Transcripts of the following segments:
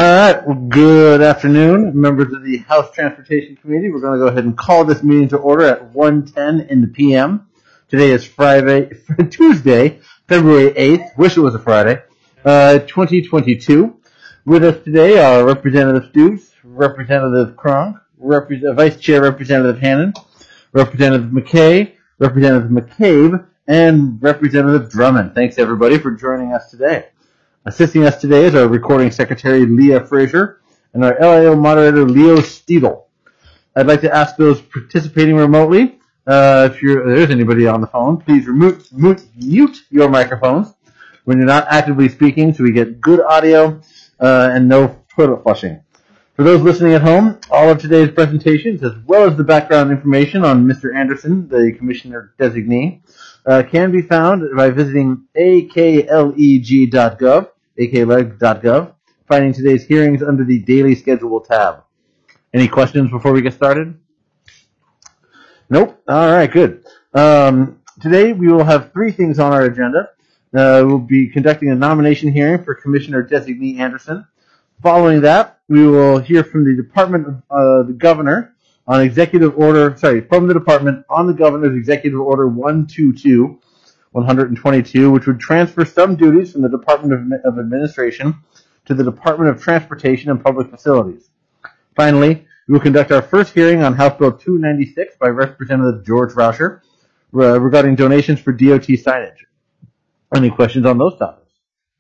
All right. Well, good afternoon, members of the House Transportation Committee. We're going to go ahead and call this meeting to order at 1:10 in the p.m. Today is Tuesday, February 8th. Wish it was a Friday. 2022. With us today are Representative Stutes, Representative Cronk, Vice Chair Representative Hannon, Representative McKay, Representative McCabe, and Representative Drummond. Thanks, everybody, for joining us today. Assisting us today is our recording secretary, Leah Frazier, and our LIO moderator, Leo Steedle. I'd like to ask those participating remotely, if there's anybody on the phone, please mute your microphones when you're not actively speaking so we get good audio and no toilet flushing. For those listening at home, all of today's presentations, as well as the background information on Mr. Anderson, the Commissioner Designee, can be found by visiting akleg.gov, finding today's hearings under the Daily Schedule tab. Any questions before we get started? Nope. All right, good. Today we will have three things on our agenda. We'll be conducting a nomination hearing for Commissioner Designee Anderson. Following that, we will hear from the Department of the Governor on from the Department on the Governor's Executive Order 122, which would transfer some duties from the Department of Administration to the Department of Transportation and Public Facilities. Finally, we will conduct our first hearing on House Bill 296 by Representative George Rauscher regarding donations for DOT signage. Any questions on those topics?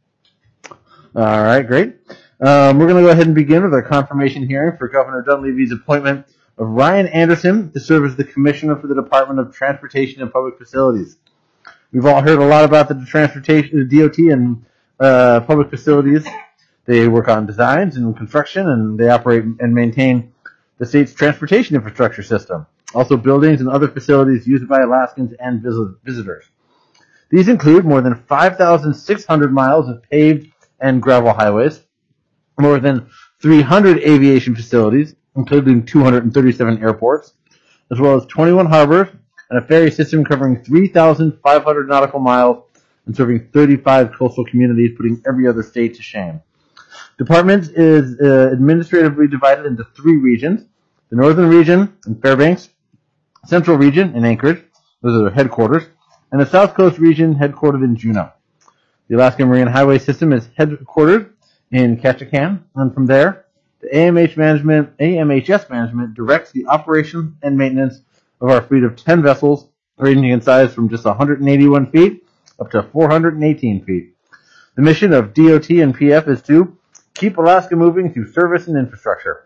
All right, great. We're going to go ahead and begin with our confirmation hearing for Governor Dunleavy's appointment of Ryan Anderson to serve as the Commissioner for the Department of Transportation and Public Facilities. We've all heard a lot about the DOT and public facilities. They work on designs and construction, and they operate and maintain the state's transportation infrastructure system, also buildings and other facilities used by Alaskans and visitors. These include more than 5,600 miles of paved and gravel highways, more than 300 aviation facilities, including 237 airports, as well as 21 harbors and a ferry system covering 3,500 nautical miles and serving 35 coastal communities, putting every other state to shame. Department is administratively divided into three regions: the Northern Region in Fairbanks, Central Region in Anchorage, those are their headquarters, and the South Coast Region headquartered in Juneau. The Alaska Marine Highway System is headquartered in Ketchikan, and from there, the AMHS management directs the operation and maintenance of our fleet of 10 vessels, ranging in size from just 181 feet up to 418 feet. The mission of DOT and PF is to keep Alaska moving through service and infrastructure.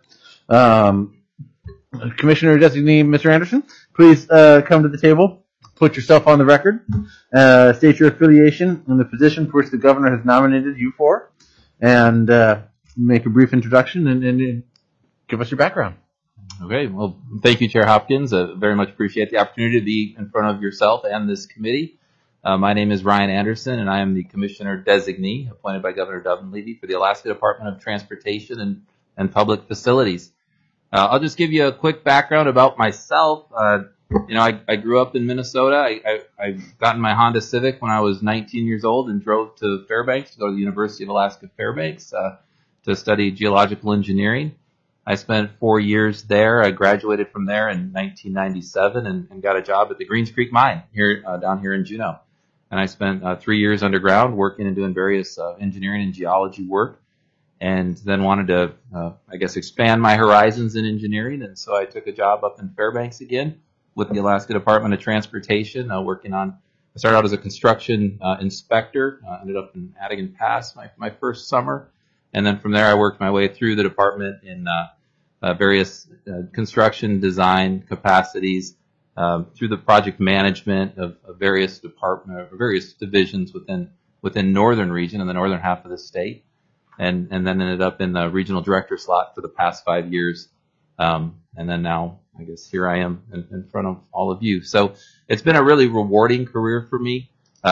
Commissioner Designee Mr. Anderson, please come to the table, put yourself on the record, state your affiliation and the position for which the governor has nominated you for, and make a brief introduction and give us your background. Okay, well, thank you, Chair Hopkins. Very much appreciate the opportunity to be in front of yourself and this committee. My name is Ryan Anderson, and I am the Commissioner Designee appointed by Governor Dunleavy for the Alaska Department of Transportation and Public Facilities. I'll just give you a quick background about myself. I grew up in Minnesota. I got in my Honda Civic when I was 19 years old and drove to Fairbanks to go to the University of Alaska Fairbanks to study geological engineering. I spent 4 years there. I graduated from there in 1997 and got a job at the Greens Creek Mine down here in Juneau. And I spent 3 years underground working and doing various engineering and geology work, and then wanted to, expand my horizons in engineering. And so I took a job up in Fairbanks again with the Alaska Department of Transportation, I started out as a construction inspector, ended up in Adigan Pass my first summer. And then from there, I worked my way through the department in various construction design capacities, through the project management of various divisions within Northern Region in the northern half of the state, and then ended up in the regional director slot for the past 5 years. And then now, I guess here I am in front of all of you. So it's been a really rewarding career for me.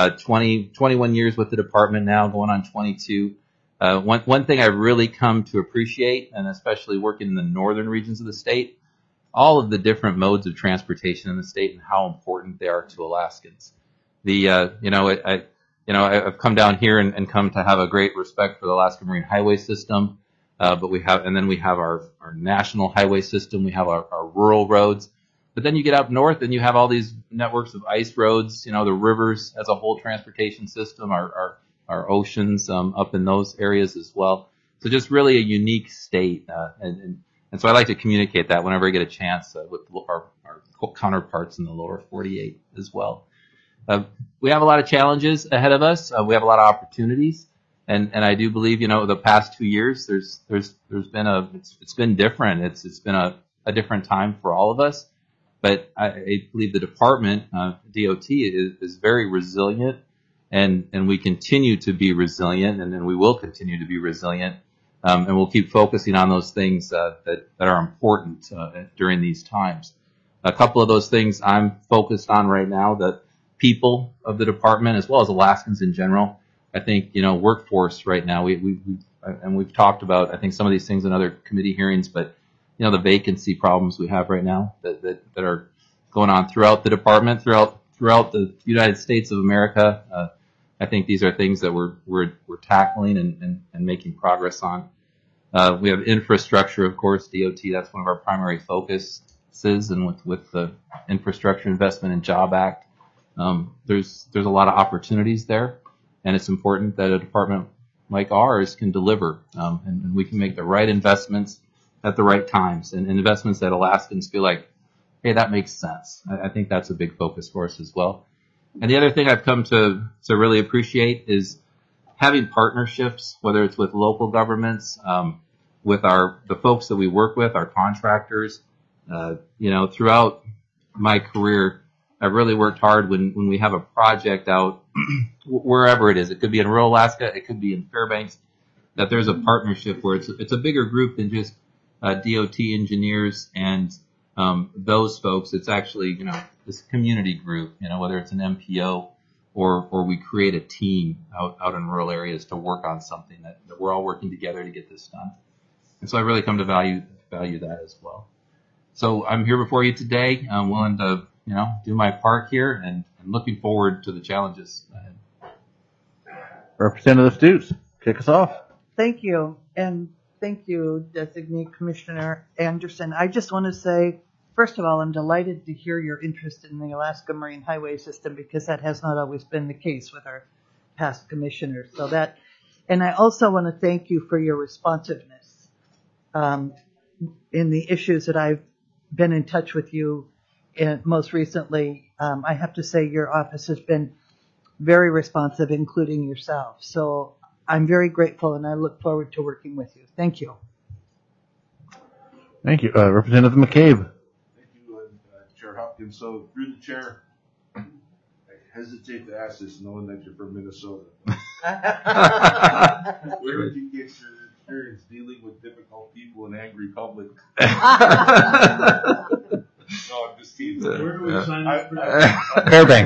21 years with the department now, going on 22. One thing I really come to appreciate, and especially working in the northern regions of the state, all of the different modes of transportation in the state and how important they are to Alaskans. I've come down here and come to have a great respect for the Alaska Marine Highway System. but we have our national highway system. We have our rural roads. But then you get up north and you have all these networks of ice roads, the rivers as a whole transportation system, our oceans up in those areas as well. So just really a unique state. And so I like to communicate that whenever I get a chance with our counterparts in the lower 48 as well. We have a lot of challenges ahead of us. We have a lot of opportunities. And I do believe, the past 2 years, there's been it's been different. It's been a different time for all of us. But I believe the department, DOT, is very resilient, and we continue to be resilient, and then we will continue to be resilient, and we'll keep focusing on those things that are important during these times. A couple of those things I'm focused on right now, the people of the department as well as Alaskans in general. I think workforce right now. We've talked about I think some of these things in other committee hearings, but the vacancy problems we have right now that are going on throughout the department, throughout the United States of America. I think these are things that we're tackling and making progress on. We have infrastructure, of course, DOT. That's one of our primary focuses, and with the Infrastructure Investment and Job Act, there's a lot of opportunities there, and it's important that a department like ours can deliver, and we can make the right investments at the right times, and investments that Alaskans feel like, hey, that makes sense. I think that's a big focus for us as well. And the other thing I've come to really appreciate is having partnerships, whether it's with local governments, with the folks that we work with, our contractors. Throughout my career, I've really worked hard when we have a project out, wherever it is. It could be in rural Alaska, it could be in Fairbanks, that there's a partnership where it's a bigger group than just DOT engineers and those folks. It's actually, this community group, whether it's an MPO or we create a team out in rural areas to work on something that we're all working together to get this done. And so I really come to value that as well. So I'm here before you today. I'm willing to, do my part here and looking forward to the challenges ahead. Representative Stutes, kick us off. Thank you. And thank you, Designee Commissioner Anderson. I just want to say, first of all, I'm delighted to hear your interest in the Alaska Marine Highway System, because that has not always been the case with our past commissioners. And I also want to thank you for your responsiveness in the issues that I've been in touch with you in most recently. I have to say your office has been very responsive, including yourself. So I'm very grateful, and I look forward to working with you. Thank you. Thank you. Representative McCabe. Thank you, Chair Hopkins. So, through the chair, I hesitate to ask this knowing that you're from Minnesota. Where did you get your experience dealing with difficult people and angry public? No, I'm just kidding. Where do we sign up for that? Fairbanks.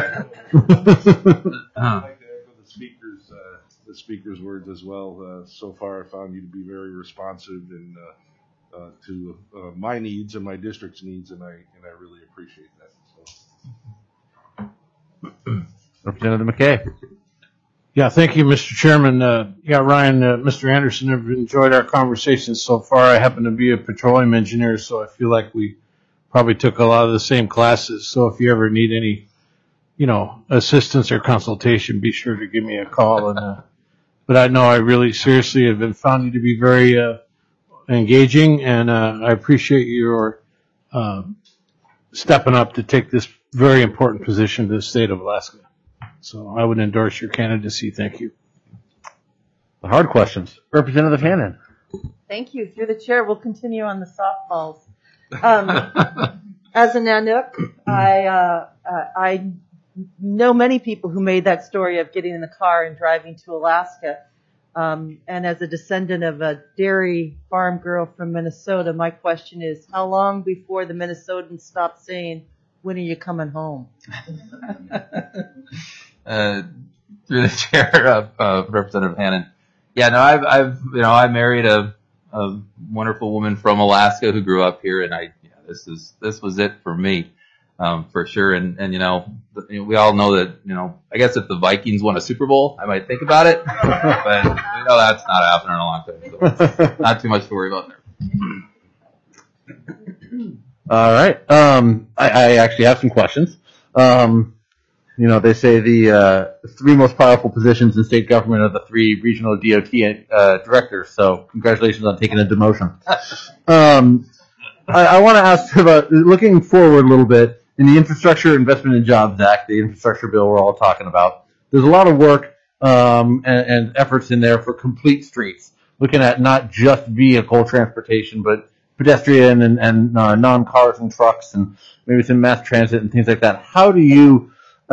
I'd like to echo the speaker's words as well. So far, I found you to be very responsive and to my needs and my district's needs, and I really appreciate that. So. Representative McKay. Yeah, thank you, Mr. Chairman. Ryan, Mr. Anderson, I've enjoyed our conversations so far. I happen to be a petroleum engineer, so I feel like we probably took a lot of the same classes. So if you ever need any, assistance or consultation, be sure to give me a call. But I know I really seriously have found you to be very engaging, and I appreciate your stepping up to take this very important position to the state of Alaska. So I would endorse your candidacy. Thank you. The hard questions. Representative Hannon. Thank you. Through the chair, we'll continue on the softballs. As a Nanook, I know many people who made that story of getting in the car and driving to Alaska. And as a descendant of a dairy farm girl from Minnesota, my question is, how long before the Minnesotans stop saying, "When are you coming home?" Through the chair, Representative Hannon. Yeah, no, I married a wonderful woman from Alaska who grew up here, and this was it for me. for sure. And we all know that, I guess if the Vikings won a Super Bowl, I might think about it, but that's not happening in a long time. So not too much to worry about there. All right. I actually have some questions. They say the three most powerful positions in state government are the three regional DOT directors. So congratulations on taking a demotion. I want to ask about looking forward a little bit in the Infrastructure Investment and Jobs Act, the infrastructure bill we're all talking about. There's a lot of work and efforts in there for complete streets, looking at not just vehicle transportation, but pedestrian and non-cars and trucks and maybe some mass transit and things like that. How do you,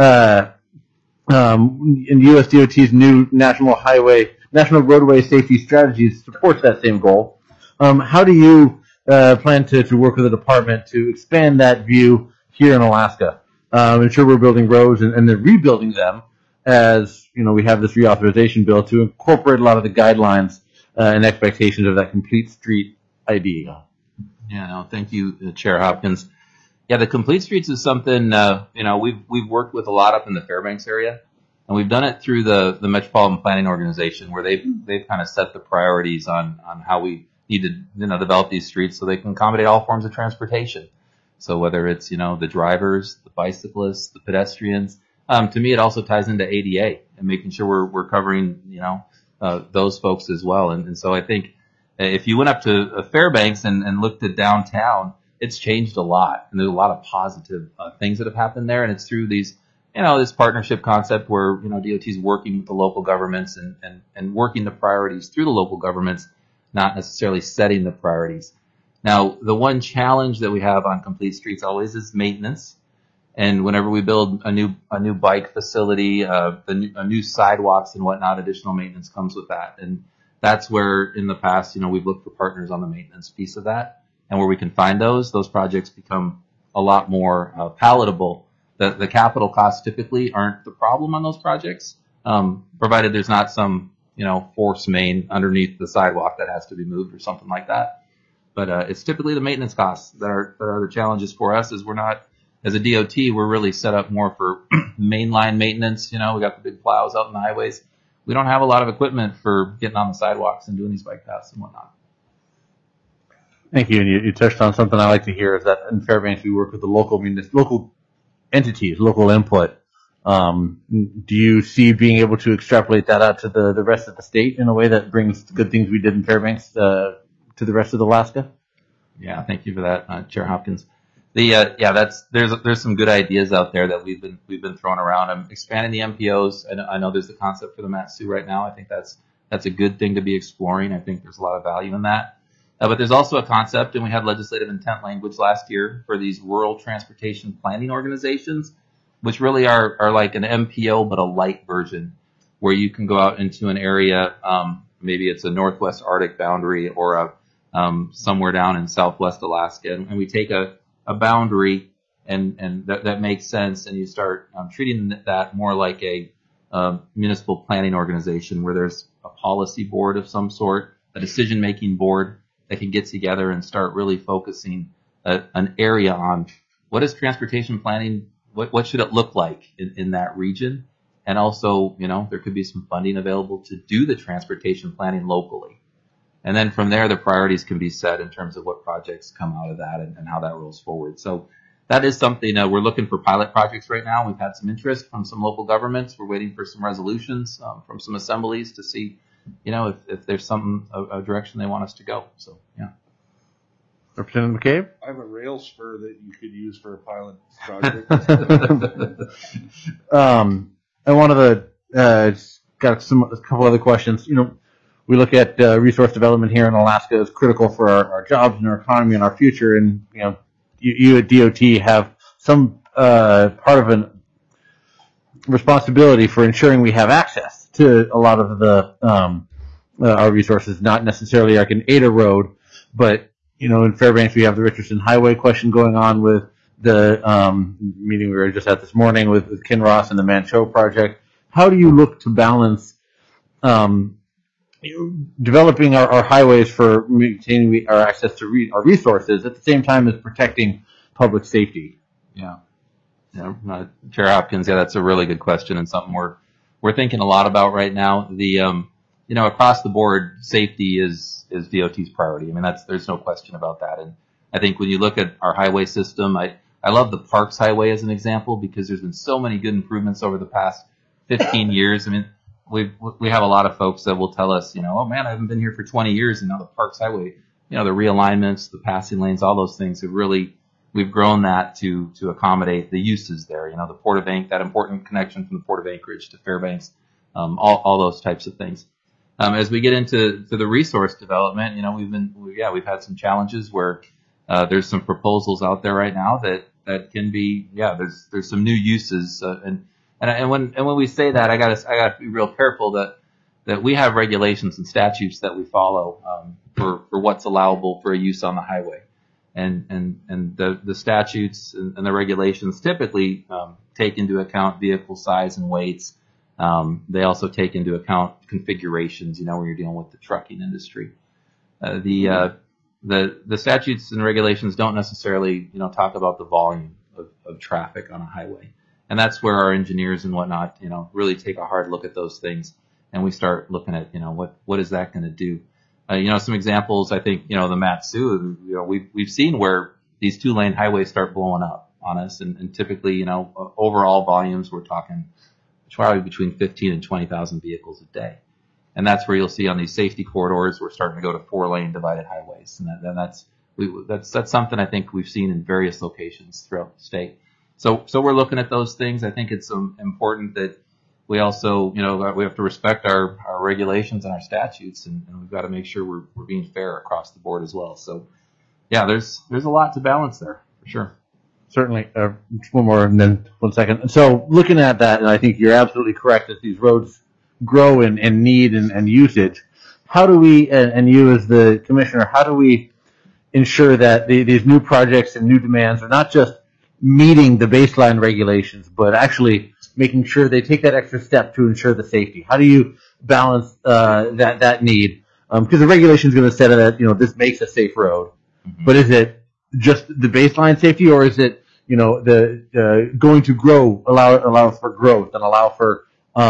in U.S. DOT's new National Roadway Safety Strategies supports that same goal, how do you plan to work with the department to expand that view here in Alaska? Ensure we're building roads and then rebuilding them as, we have this reauthorization bill to incorporate a lot of the guidelines and expectations of that complete street idea. Yeah, no, thank you, Chair Hopkins. Yeah, the complete streets is something, we've worked with a lot up in the Fairbanks area, and we've done it through the Metropolitan Planning Organization, where they've kind of set the priorities on how we need to, develop these streets so they can accommodate all forms of transportation. So whether it's, the drivers, the bicyclists, the pedestrians, to me, it also ties into ADA and making sure we're covering, those folks as well. And so I think if you went up to Fairbanks and looked at downtown, it's changed a lot, and there's a lot of positive things that have happened there. And it's through these, this partnership concept where, DOT is working with the local governments and working the priorities through the local governments, not necessarily setting the priorities. Now, the one challenge that we have on complete streets always is maintenance. And whenever we build a new bike facility, a new sidewalks and whatnot, additional maintenance comes with that. And that's where in the past, we've looked for partners on the maintenance piece of that. And where we can find those projects become a lot more palatable. The capital costs typically aren't the problem on those projects, provided there's not some, force main underneath the sidewalk that has to be moved or something like that. But it's typically the maintenance costs that are the challenges for us. Is we're not, as a DOT, we're really set up more for mainline maintenance. We got the big plows out in the highways. We don't have a lot of equipment for getting on the sidewalks and doing these bike paths and whatnot. Thank you. And you touched on something I like to hear is that in Fairbanks we work with the local entities, local input. Do you see being able to extrapolate that out to the rest of the state in a way that brings the good things we did in Fairbanks to the rest of Alaska? Yeah, thank you for that, Chair Hopkins. There's some good ideas out there that we've been throwing around. I'm expanding the MPOs. I know there's the concept for the Mat-Su right now. I think that's a good thing to be exploring. I think there's a lot of value in that. But there's also a concept, and we had legislative intent language last year for these rural transportation planning organizations, which really are like an MPO, but a light version, where you can go out into an area, maybe it's a Northwest Arctic boundary or somewhere down in Southwest Alaska, and we take a boundary and that makes sense, and you start treating that more like a municipal planning organization where there's a policy board of some sort, a decision-making board that can get together and start really focusing an area on what is transportation planning, what should it look like in that region, and also, there could be some funding available to do the transportation planning locally. And then from there, the priorities can be set in terms of what projects come out of that and how that rolls forward. So that is something we're looking for pilot projects right now. We've had some interest from some local governments. We're waiting for some resolutions from some assemblies to see, if there's a direction they want us to go. So, yeah. Representative McCabe? I have a rail spur that you could use for a pilot project. I wanted to got a couple other questions. We look at resource development here in Alaska as critical for our jobs and our economy and our future. And you at DOT have some part of a responsibility for ensuring we have access to a lot of the our resources. Not necessarily like an ADA road, but in Fairbanks we have the Richardson Highway question going on with the meeting we were just at this morning with Kinross and the Manh Choh project. How do you look to balance developing our highways for maintaining our access to our resources at the same time as protecting public safety? Yeah. Yeah, Chair Hopkins, yeah, that's a really good question and something we're thinking a lot about right now. Across the board, safety is DOT's priority. I mean, there's no question about that. And I think when you look at our highway system, I love the Parks Highway as an example because there's been so many good improvements over the past 15 years. I mean, we have a lot of folks that will tell us, oh man, I haven't been here for 20 years, and now the Parks Highway, the realignments, the passing lanes, all those things have really, we've grown that to accommodate the uses there. The Port of that important connection from the Port of Anchorage to Fairbanks, all those types of things. As we get into the resource development, we've had some challenges where there's some proposals out there right now that can be, there's some new uses, and when we say that, I gotta be real careful that we have regulations and statutes that we follow for what's allowable for a use on the highway. And the statutes and the regulations typically take into account vehicle size and weights. They also take into account configurations, when you're dealing with the trucking industry. The statutes and regulations don't necessarily, talk about the volume of traffic on a highway. And that's where our engineers and whatnot, really take a hard look at those things. And we start looking at, what is that going to do? Some examples, I think, the Mat-Su, we've seen where these 2-lane highways start blowing up on us. And typically, overall volumes, we're talking probably between 15 and 20,000 vehicles a day. And that's where you'll see on these safety corridors, we're starting to go to 4-lane divided highways. And that's something I think we've seen in various locations throughout the state. So we're looking at those things. I think it's important that we also, we have to respect our regulations and our statutes, and we've got to make sure we're being fair across the board as well. So, yeah, there's a lot to balance there for sure. Certainly. Just one more, and then 1 second. So, looking at that, and I think you're absolutely correct that these roads grow in need and usage. How do we, and you as the commissioner, how do we ensure that these new projects and new demands are not just meeting the baseline regulations, but actually making sure they take that extra step to ensure the safety? How do you balance that need? Because the regulation is going to set it at, this makes a safe road. Mm-hmm. But is it just the baseline safety, or is it, the going to grow, allow for growth and allow for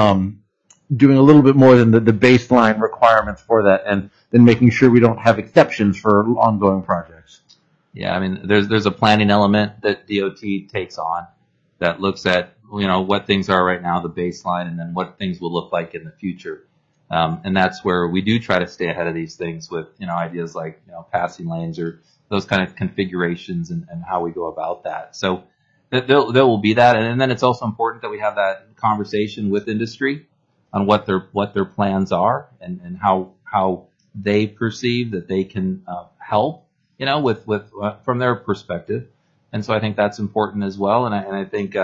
doing a little bit more than the baseline requirements for that, and then making sure we don't have exceptions for ongoing projects? Yeah, I mean, there's a planning element that DOT takes on that looks at, what things are right now, the baseline, and then what things will look like in the future. And that's where we do try to stay ahead of these things with, ideas like, passing lanes or those kind of configurations and how we go about that. So there will be that. And then it's also important that we have that conversation with industry on what their plans are and how they perceive that they can help, with from their perspective. And so I think that's important as well. And I think,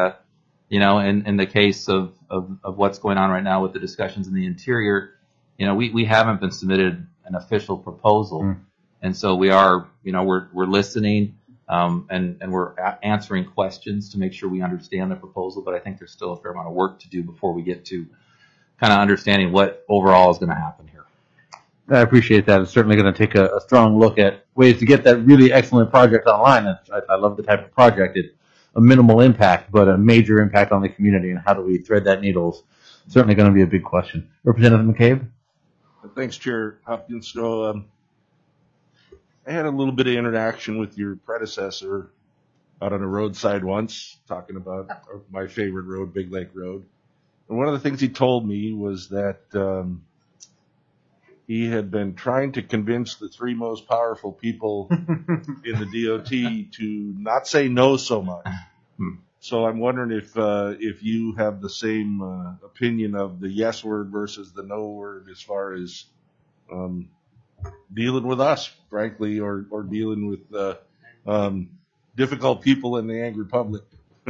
in the case of what's going on right now with the discussions in the interior, we haven't been submitted an official proposal. Mm. And so we are, we're listening, and we're answering questions to make sure we understand the proposal. But I think there's still a fair amount of work to do before we get to kind of understanding what overall is going to happen here. I appreciate that. It's certainly going to take a strong look at ways to get that really excellent project online. I love the type of project. It's a minimal impact, but a major impact on the community. And how do we thread that needle is certainly going to be a big question. Representative McCabe? Thanks, Chair Hopkins. So, I had a little bit of interaction with your predecessor out on the roadside once, talking about my favorite road, Big Lake Road. And one of the things he told me was that he had been trying to convince the 3 most powerful people in the DOT to not say no so much. So I'm wondering if you have the same opinion of the yes word versus the no word as far as dealing with us, frankly, or dealing with difficult people in the angry public.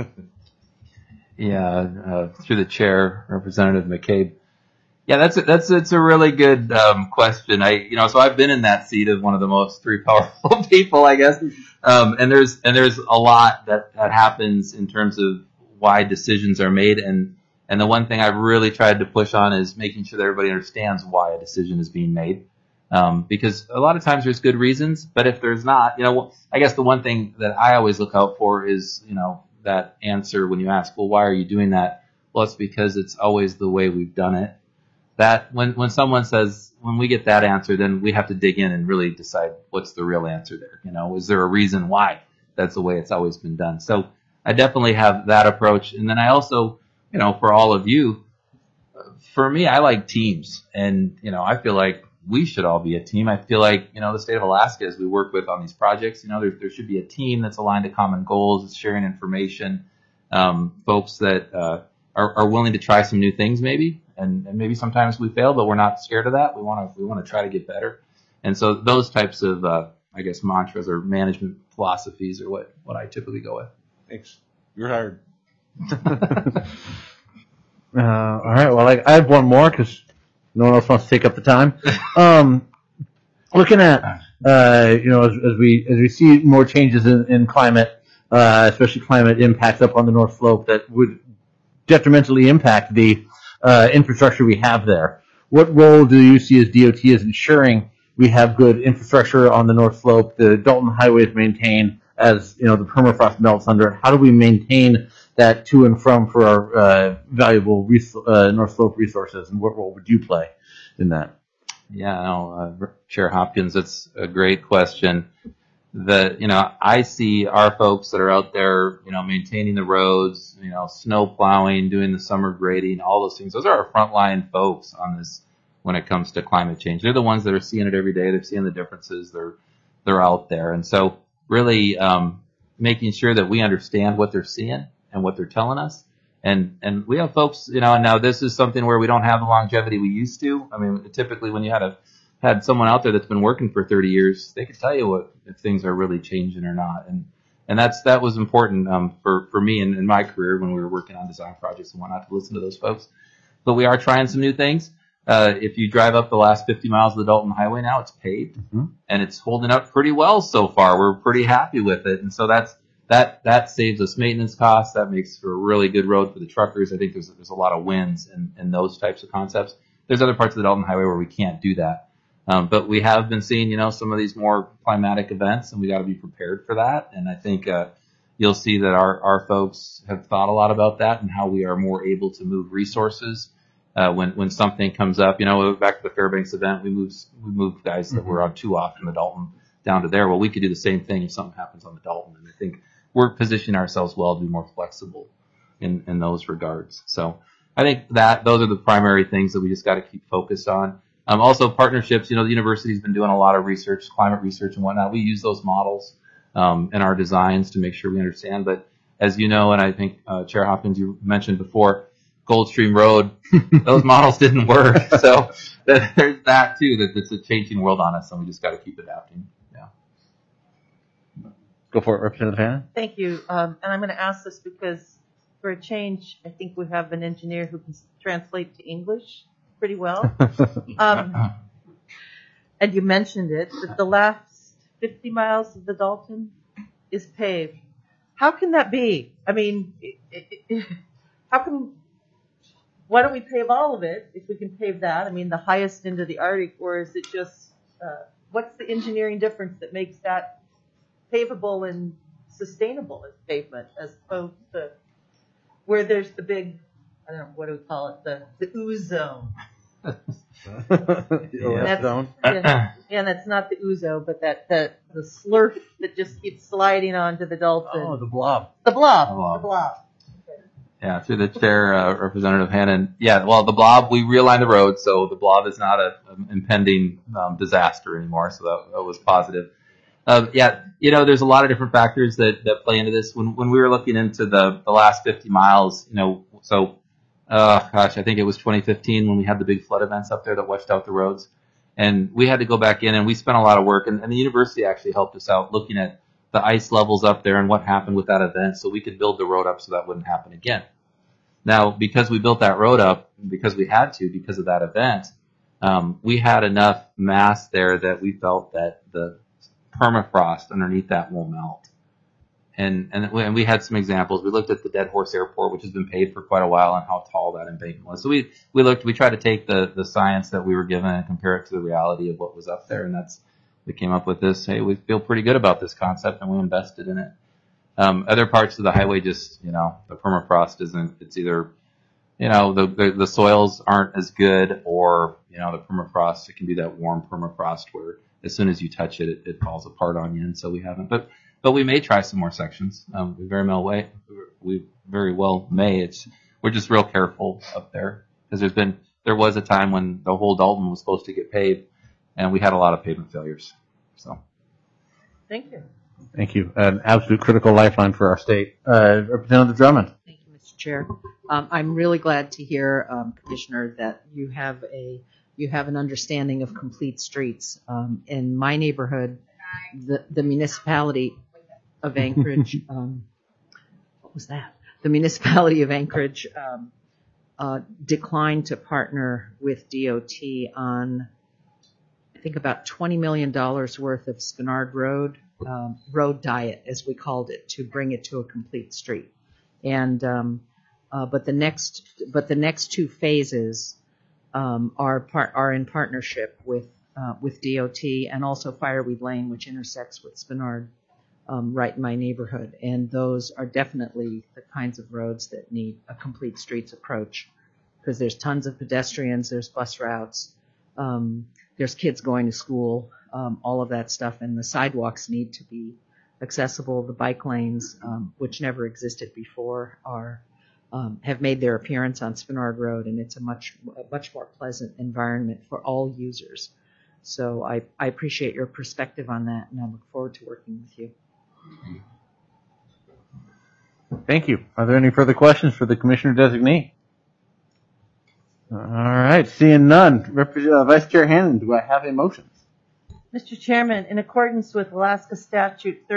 Yeah, through the chair, Representative McCabe. Yeah, it's a really good question. So I've been in that seat of one of the 3 powerful people, I guess. And there's a lot that happens in terms of why decisions are made, and the one thing I've really tried to push on is making sure that everybody understands why a decision is being made. Because a lot of times there's good reasons, but if there's not, I guess the one thing that I always look out for is, that answer when you ask, well, why are you doing that? Well, it's because it's always the way we've done it. That when someone says, when we get that answer, then we have to dig in and really decide what's the real answer there. Is there a reason why that's the way it's always been done? So I definitely have that approach. And then I also, for all of you, for me, I like teams. And, I feel like we should all be a team. I feel like, the state of Alaska, as we work with on these projects, there should be a team that's aligned to common goals, that's sharing information, folks that are willing to try some new things maybe. And maybe sometimes we fail, but we're not scared of that. We want to try to get better. And so those types of, mantras or management philosophies are what I typically go with. Thanks. You're hired. All right. Well, I have one more because no one else wants to take up the time. Looking at, as we see more changes in climate, especially climate impacts up on the North Slope that would detrimentally impact the infrastructure we have there. What role do you see as DOT as ensuring we have good infrastructure on the North Slope, the Dalton Highway is maintained as, the permafrost melts under it? How do we maintain that to and from for our valuable North Slope resources, and what role would you play in that? Yeah, Chair Hopkins, it's a great question. I see our folks that are out there, maintaining the roads, snow plowing, doing the summer grading, all those things. Those are our frontline folks on this when it comes to climate change. They're the ones that are seeing it every day. They're seeing the differences. They're out there. And so really, making sure that we understand what they're seeing and what they're telling us. And we have folks, and now this is something where we don't have the longevity we used to. I mean, typically when you had someone out there that's been working for 30 years, they could tell you if things are really changing or not. And that was important, for me in my career when we were working on design projects and whatnot, to listen to those folks. But we are trying some new things. If you drive up the last 50 miles of the Dalton Highway now, it's paved, and it's holding up pretty well so far. We're pretty happy with it. And so that saves us maintenance costs. That makes for a really good road for the truckers. I think there's a lot of wins in those types of concepts. There's other parts of the Dalton Highway where we can't do that. But we have been seeing, some of these more climatic events, and we got to be prepared for that. And I think you'll see that our folks have thought a lot about that and how we are more able to move resources when something comes up. Back to the Fairbanks event, we moved guys that were on 2-off from the Dalton down to there. Well, we could do the same thing if something happens on the Dalton. And I think we're positioning ourselves well to be more flexible in those regards. So I think those are the primary things that we just got to keep focused on. Also partnerships, the university's been doing a lot of research, climate research and whatnot. We use those models in our designs to make sure we understand. But as you know, and I think Chair Hopkins, you mentioned before, Goldstream Road, those models didn't work. So there's that too, that it's a changing world on us, and we just got to keep adapting. Yeah. Go for it, Representative Hannan. Thank you. And I'm going to ask this because for a change, I think we have an engineer who can translate to English pretty well. And you mentioned it, that the last 50 miles of the Dalton is paved. How can that be? I mean, why don't we pave all of it if we can pave that? I mean, the highest into the Arctic, or is it just, what's the engineering difference that makes that pavable and sustainable as pavement as opposed to where there's the big, I don't know, what do we call it, the ooze zone? And that's not the ouzo, but the slurf that just keeps sliding onto the Dalton. Oh, the blob. The blob. Yeah, through the chair, Representative Hannan. Yeah, well, the blob, we realigned the road, so the blob is not an impending disaster anymore, so that was positive. There's a lot of different factors that play into this. When we were looking into the last 50 miles, I think it was 2015 when we had the big flood events up there that washed out the roads. And we had to go back in, and we spent a lot of work, and the university actually helped us out looking at the ice levels up there and what happened with that event so we could build the road up so that wouldn't happen again. Now, because we built that road up, because we had to, because of that event, we had enough mass there that we felt that the permafrost underneath that won't melt. And we had some examples. We looked at the Dead Horse Airport, which has been paved for quite a while, and how tall that embankment was. So we tried to take the science that we were given and compare it to the reality of what was up there, and we came up with this, hey, we feel pretty good about this concept, and we invested in it. Other parts of the highway just, the permafrost isn't, it's either, the soils aren't as good, or, the permafrost, it can be that warm permafrost where as soon as you touch it, it falls apart on you. And so we haven't, but we may try some more sections. We very well may. We're just real careful up there, because there was a time when the whole Dalton was supposed to get paved, and we had a lot of pavement failures. So. Thank you. Thank you. An absolute critical lifeline for our state. Representative Drummond. Thank you, Mr. Chair. I'm really glad to hear, Commissioner, that you have an understanding of complete streets. In my neighborhood, the municipality of Anchorage, what was that? The municipality of Anchorage declined to partner with DOT on, I think, about $20 million worth of Spenard Road, road diet, as we called it, to bring it to a complete street. And but the next two phases are in partnership with DOT, and also Fireweed Lane, which intersects with Spenard, right in my neighborhood. And those are definitely the kinds of roads that need a complete streets approach, because there's tons of pedestrians, there's bus routes, there's kids going to school, all of that stuff, and the sidewalks need to be accessible. The bike lanes, which never existed before, have made their appearance on Spenard Road, and it's a much more pleasant environment for all users. So I appreciate your perspective on that, and I look forward to working with you. Thank you. Are there any further questions for the Commissioner Designee? All right. Seeing none. Vice Chair Hannon, do I have a motion? Mr. Chairman, in accordance with Alaska Statute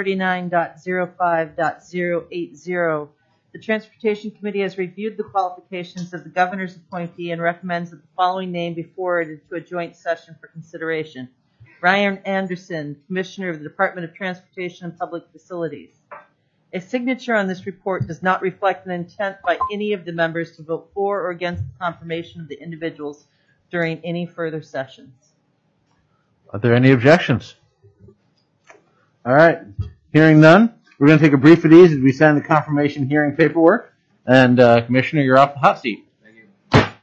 39.05.080, the Transportation Committee has reviewed the qualifications of the governor's appointee and recommends that the following name be forwarded to a joint session for consideration. Ryan Anderson, Commissioner of the Department of Transportation and Public Facilities. A signature on this report does not reflect an intent by any of the members to vote for or against the confirmation of the individuals during any further sessions. Are there any objections? All right. Hearing none, we're going to take a brief at ease as we sign the confirmation hearing paperwork. And Commissioner, you're off the hot seat. Thank you.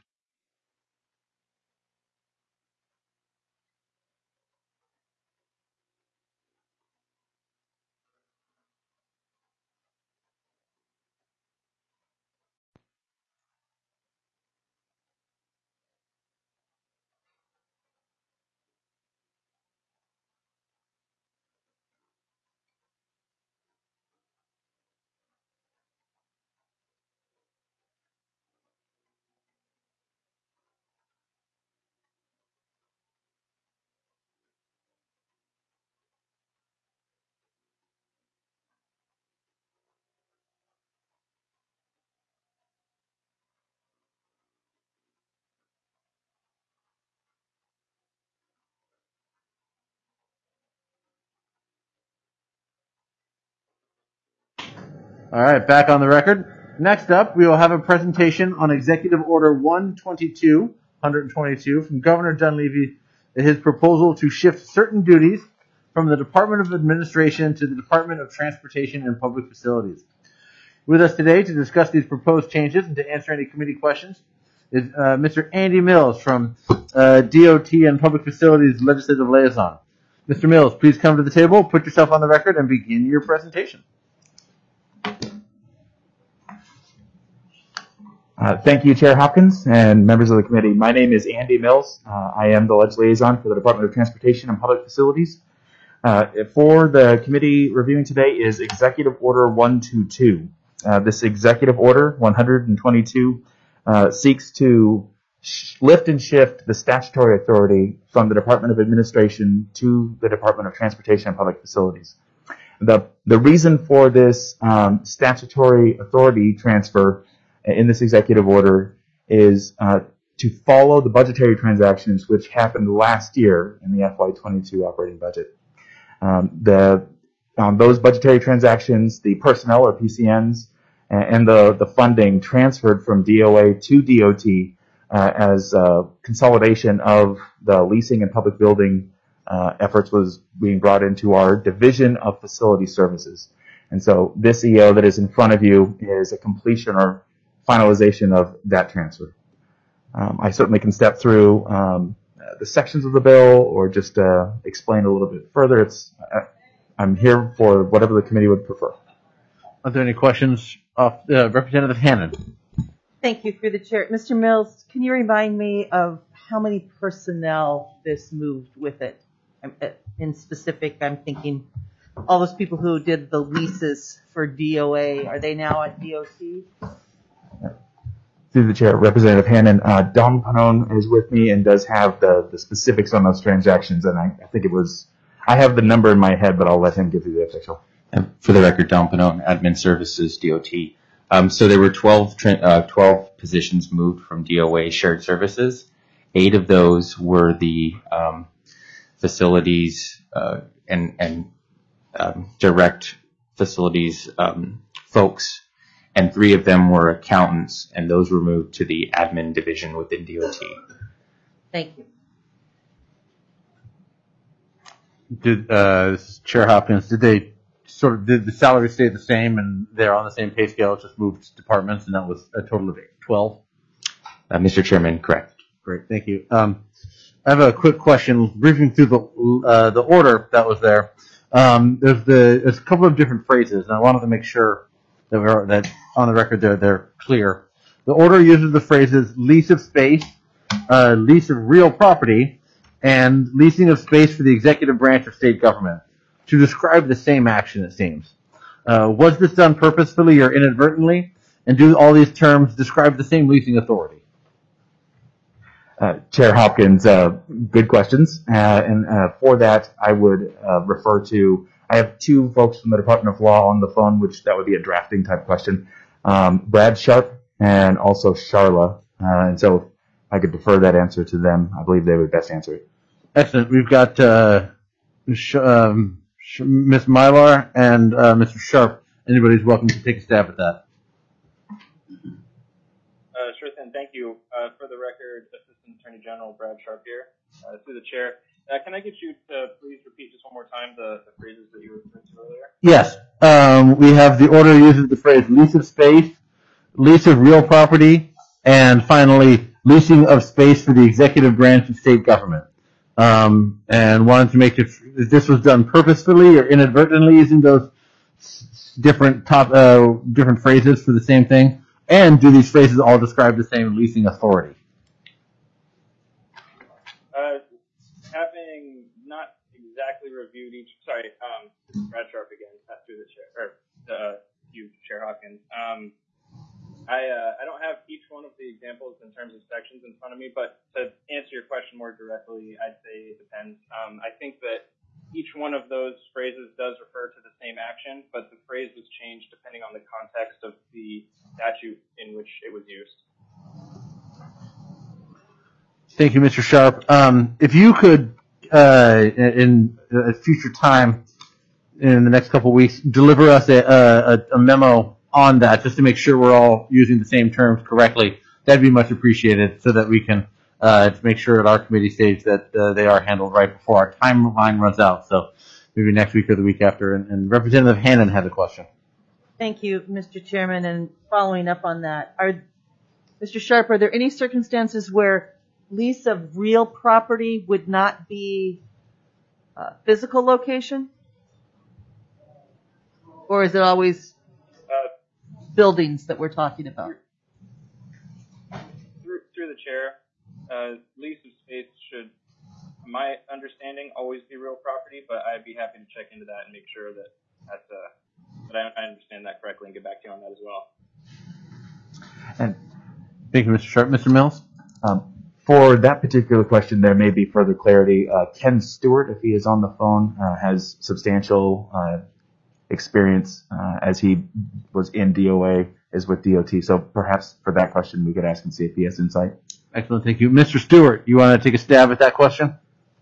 All right, back on the record. Next up, we will have a presentation on Executive Order 122 from Governor Dunleavy, his proposal to shift certain duties from the Department of Administration to the Department of Transportation and Public Facilities. With us today to discuss these proposed changes and to answer any committee questions is Mr. Andy Mills from DOT and Public Facilities Legislative Liaison. Mr. Mills, please come to the table, put yourself on the record, and begin your presentation. Thank you, Chair Hopkins and members of the committee. My name is Andy Mills. I am the Legislative Liaison for the Department of Transportation and Public Facilities. For the committee reviewing today is Executive Order 122. This Executive Order 122 seeks to lift and shift the statutory authority from the Department of Administration to the Department of Transportation and Public Facilities. The reason for this statutory authority transfer in this executive order is to follow the budgetary transactions which happened last year in the FY22 operating budget. Those budgetary transactions, the personnel or PCNs, and the funding transferred from DOA to DOT as consolidation of the leasing and public building efforts was being brought into our Division of Facility Services. And so this EO that is in front of you is a completion or finalization of that transfer. I certainly can step through the sections of the bill or just explain a little bit further. I'm here for whatever the committee would prefer. Are there any questions of Representative Hannan? Thank you through the chair. Mr. Mills, can you remind me of how many personnel this moved with it? In specific, I'm thinking all those people who did the leases for DOA, are they now at DOC? Through the chair, Representative Hannan, Don Panone is with me and does have the specifics on those transactions, and I think I have the number in my head, but I'll let him give you the official. And for the record, Don Panone, Admin Services, DOT. So there were 12 positions moved from DOA shared services. 8 of those were the facilities and direct facilities folks, and 3 of them were accountants, and those were moved to the admin division within DOT. Thank you. This is Chair Hopkins. Did the salary stay the same and they're on the same pay scale? It just moved departments, and that was a total of 12. Mr. Chairman, correct. Great, thank you. I have a quick question. Briefing through the order that was there, there's a couple of different phrases, and I wanted to make sure that on the record they're clear. The order uses the phrases lease of space, lease of real property, and leasing of space for the executive branch of state government to describe the same action, it seems. Was this done purposefully or inadvertently? And do all these terms describe the same leasing authority? Chair Hopkins, good questions. And for that, I would refer to, I have 2 folks from the Department of Law on the phone, which that would be a drafting type question. Brad Sharp and also Charla. And so I could defer that answer to them. I believe they would best answer it. Excellent. We've got Ms. Mylar and Mr. Sharp. Anybody's welcome to take a stab at that. Sure thing. Thank you. For the record, Assistant Attorney General Brad Sharp here. Through the chair. Can I get you to please repeat just one more time the phrases that you referred to earlier? Yes. We have the order uses the phrase lease of space, lease of real property, and finally, leasing of space for the executive branch of state government. And wanted to make sure if this was done purposefully or inadvertently using those different phrases for the same thing. And do these phrases all describe the same leasing authority? Having not exactly reviewed each, Brad Sharp again, through the chair, or you, Chair Hawkins. I don't have each one of the examples in terms of sections in front of me, but to answer your question more directly, I'd say it depends. I think that each one of those phrases does refer to the same action, but the phrase was changed depending on the context of the statute in which it was used. Thank you, Mr. Sharp. If you could, in a future time, in the next couple of weeks, deliver us a memo on that, just to make sure we're all using the same terms correctly, that'd be much appreciated, so that we can make sure at our committee stage that they are handled right before our timeline runs out. So maybe next week or the week after. And Representative Hannan had a question. Thank you, Mr. Chairman. And following up on that, Mr. Sharp, are there any circumstances where lease of real property would not be physical location? Or is it always buildings that we're talking about? Through the chair, lease of space should, my understanding, always be real property, but I'd be happy to check into that and make sure that I understand that correctly and get back to you on that as well. And thank you, Mr. Sharp. Mr. Mills? For that particular question, there may be further clarity. Ken Stewart, if he is on the phone, has substantial experience as he was in DOA, is with DOT. So perhaps for that question, we could ask and see if he has insight. Excellent, thank you. Mr. Stewart, you want to take a stab at that question?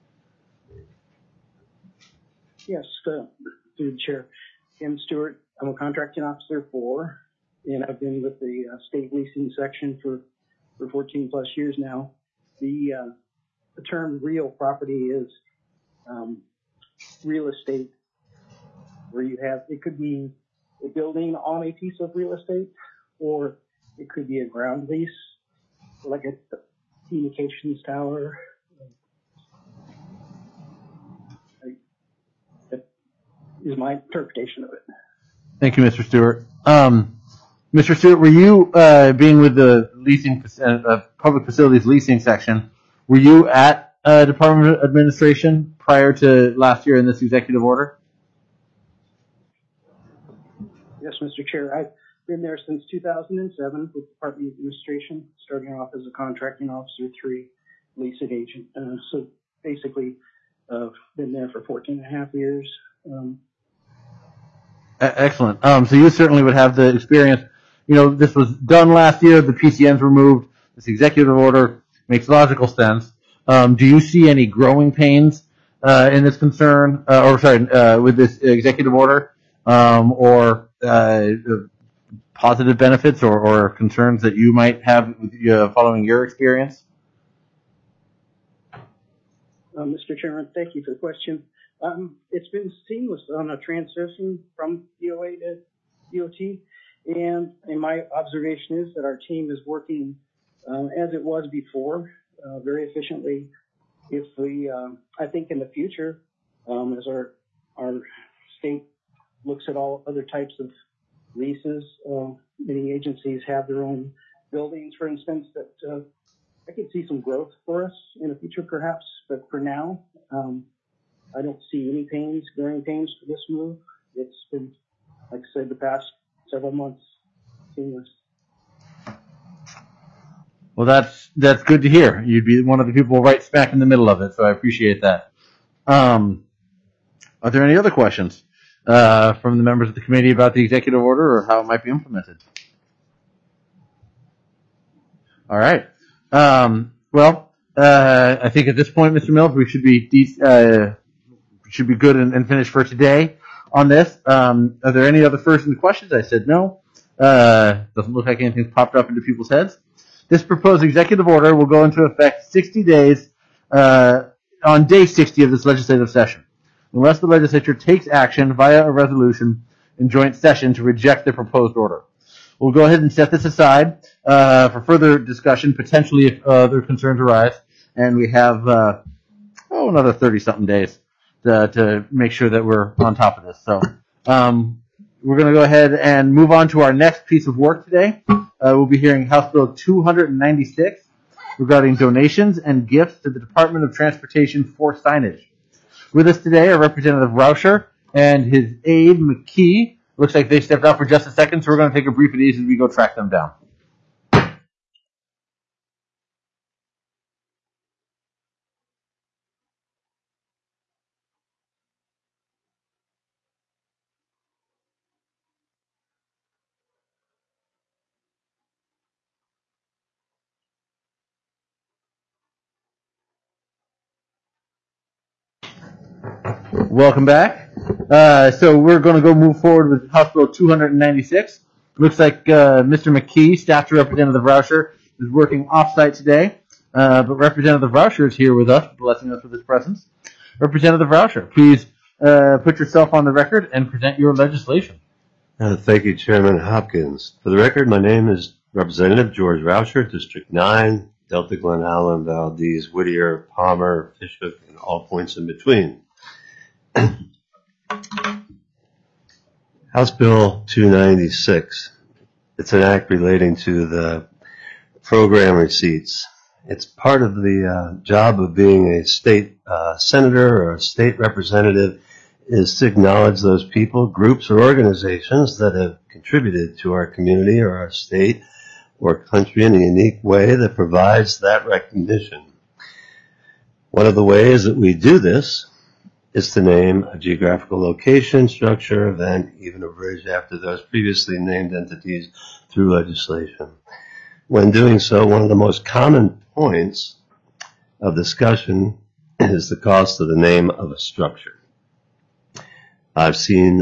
Yes, through the chair. Ken Stewart, I'm a contracting officer and I've been with the state leasing section for 14 plus years now. The term real property is real estate, where you have, it could be a building on a piece of real estate, or it could be a ground lease, like a communications tower. That is my interpretation of it. Thank you, Mr. Stewart. Mr. Stewart, were you, being with the leasing, public facilities leasing section, were you at Department of Administration prior to last year in this executive order? Yes, Mr. Chair. I've been there since 2007 with Department of Administration, starting off as a contracting officer, 3 leasing agent. So basically, been there for 14 and a half years. Excellent. So you certainly would have the experience. You know, this was done last year. The PCN's removed. This executive order makes logical sense. Do you see any growing pains in this concern, with this executive order, or positive benefits or concerns that you might have following your experience? Mr. Chairman, thank you for the question. It's been seamless on a transition from DOA to DOT, and my observation is that our team is working as it was before, very efficiently. If we, I think in the future, as our state looks at all other types of leases, many agencies have their own buildings, for instance, that I could see some growth for us in the future, perhaps. But for now, I don't see any growing pains for this move. It's been, like I said, the past several months seamless. Well, that's good to hear. You'd be one of the people right smack in the middle of it, so I appreciate that. Are there any other questions from the members of the committee about the executive order or how it might be implemented? All right. I think at this point, Mr. Mills, we should be good and finished for today on this. Are there any other first questions? I said no. Doesn't look like anything's popped up into people's heads. This proposed executive order will go into effect 60 days on day 60 of this legislative session, unless the legislature takes action via a resolution in joint session to reject the proposed order. We'll go ahead and set this aside for further discussion, potentially if other concerns arise, and we have another 30-something days to make sure that we're on top of this. So we're going to go ahead and move on to our next piece of work today. We'll be hearing House Bill 296 regarding donations and gifts to the Department of Transportation for signage. With us today are Representative Rauscher and his aide, McKee. Looks like they stepped out for just a second, so we're going to take a brief at ease as we go track them down. Welcome back. So we're going to go move forward with House Bill 296. Looks like Mr. McKee, Staff to Representative Rauscher, is working off-site today. But Representative Rauscher is here with us, blessing us with his presence. Representative Rauscher, please put yourself on the record and present your legislation. Thank you, Chairman Hopkins. For the record, my name is Representative George Rauscher, District 9, Delta, Glen Allen, Valdez, Whittier, Palmer, Fishhook, and all points in between. House Bill 296. It's an act relating to the program receipts. It's part of the job of being a state senator or a state representative is to acknowledge those people, groups, or organizations that have contributed to our community or our state or country in a unique way that provides that recognition. One of the ways that we do this is to name a geographical location, structure, event, even a bridge after those previously named entities through legislation. When doing so, one of the most common points of discussion is the cost of the name of a structure. I've seen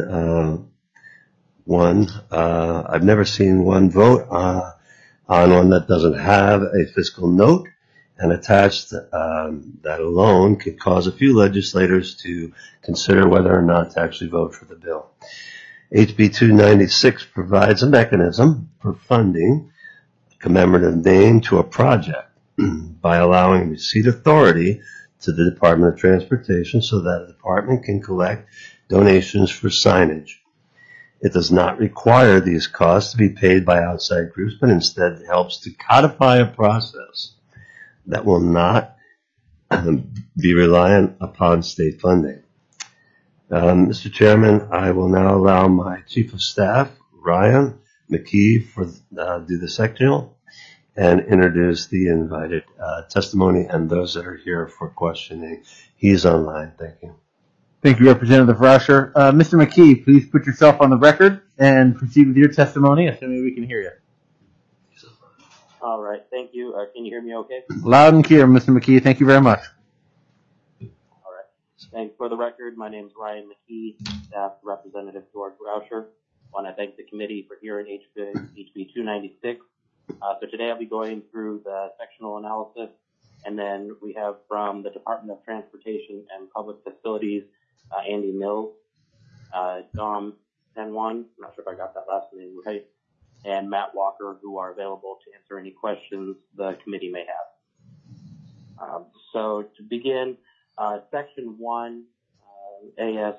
I've never seen one vote on one that doesn't have a fiscal note, and attached that alone could cause a few legislators to consider whether or not to actually vote for the bill. HB 296 provides a mechanism for funding a commemorative name to a project by allowing receipt authority to the Department of Transportation so that the department can collect donations for signage. It does not require these costs to be paid by outside groups, but instead helps to codify a process that will not be reliant upon state funding. Mr. Chairman, I will now allow my Chief of Staff, Ryan McKee, do the sectional and introduce the invited testimony and those that are here for questioning. He's online. Thank you. Thank you, Representative Rauscher. Mr. McKee, please put yourself on the record and proceed with your testimony, assuming we can hear you. All right. Thank you. Can you hear me okay? Loud and clear, Mr. McKee. Thank you very much. All right. Thanks. For the record, my name is Ryan McKee, Staff Representative George Rauscher. I want to thank the committee for hearing HB 296. So today I'll be going through the sectional analysis, and then we have from the Department of Transportation and Public Facilities, Andy Mills, Dom Senwan, I'm not sure if I got that last name right, and Matt Walker, who are available to answer any questions the committee may have. So to begin, Section 1, AS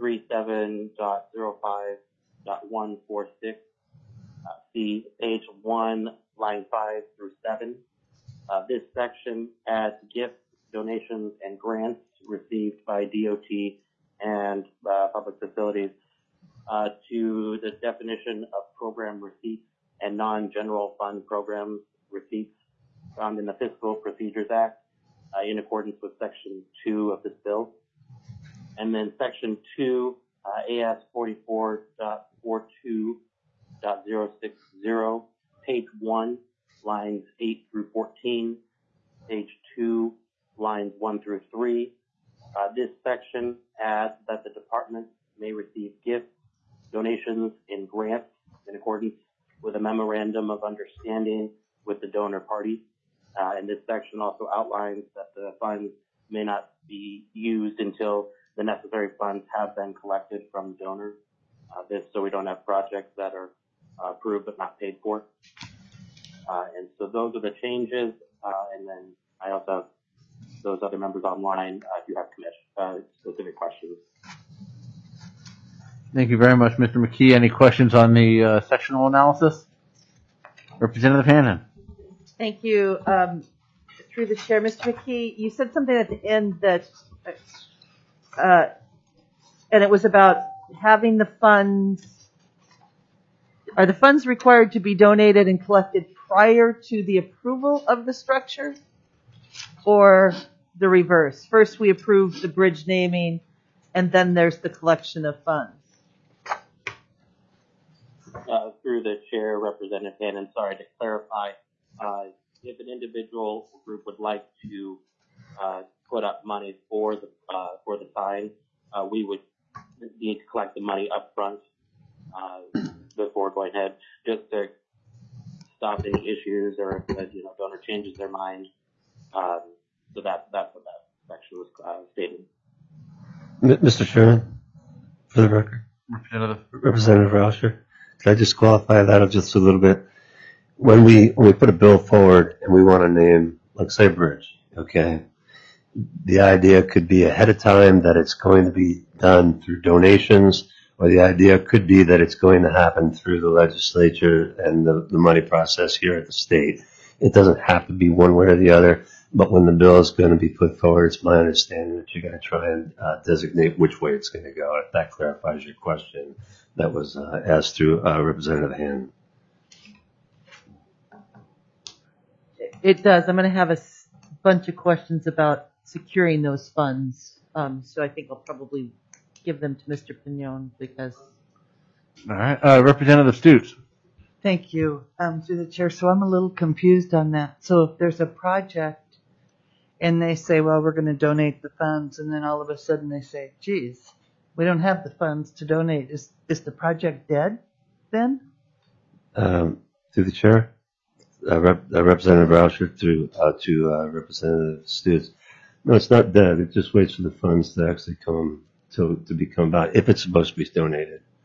37.05.146, see page 1, line 5 through 7. This section adds gifts, donations, and grants received by DOT and public facilities to the definition of program receipts and non-general fund program receipts found in the Fiscal Procedures Act in accordance with Section 2 of this bill. And then Section 2, AS 44.42.060, page 1, lines 8 through 14, page 2, lines 1 through 3. This section adds that the department may receive gifts, donations, and grants in accordance with a memorandum of understanding with the donor party. And this section also outlines that the funds may not be used until the necessary funds have been collected from donors. This so we don't have projects that are approved but not paid for. And so those are the changes. And then I also have those other members online if you have specific questions. Thank you very much, Mr. McKee. Any questions on the sectional analysis? Representative Hannon. Thank you. Through the chair, Mr. McKee, you said something at the end that, and it was about having the funds. Are the funds required to be donated and collected prior to the approval of the structure, or the reverse? First, we approve the bridge naming, and then there's the collection of funds. Through the chair, Representative Hannon, sorry to clarify. If an individual group would like to put up money for the sign, we would need to collect the money up front before going ahead, just to stop any issues or if donor changes their mind. So that's what that section was stating. Mr. Chairman, for the record, Representative Rauscher, could I just qualify that just a little bit? When we put a bill forward and we want to name, like say, a bridge, okay, the idea could be ahead of time that it's going to be done through donations, or the idea could be that it's going to happen through the legislature and the money process here at the state. It doesn't have to be one way or the other, but when the bill is going to be put forward, it's my understanding that you're going to try and designate which way it's going to go. If that clarifies your question that was asked through Representative Hannon. It does. I'm going to have a bunch of questions about securing those funds. So I think I'll probably give them to Mr. Pignon because. All right. Representative Stutes. Thank you, through the chair. So I'm a little confused on that. So if there's a project and they say, well, we're going to donate the funds, and then all of a sudden they say, geez, we don't have the funds to donate. Is the project dead then? Through the chair, Representative Rauscher to Representative Stutes. No, it's not dead. It just waits for the funds to actually come to become about if it's supposed to be donated.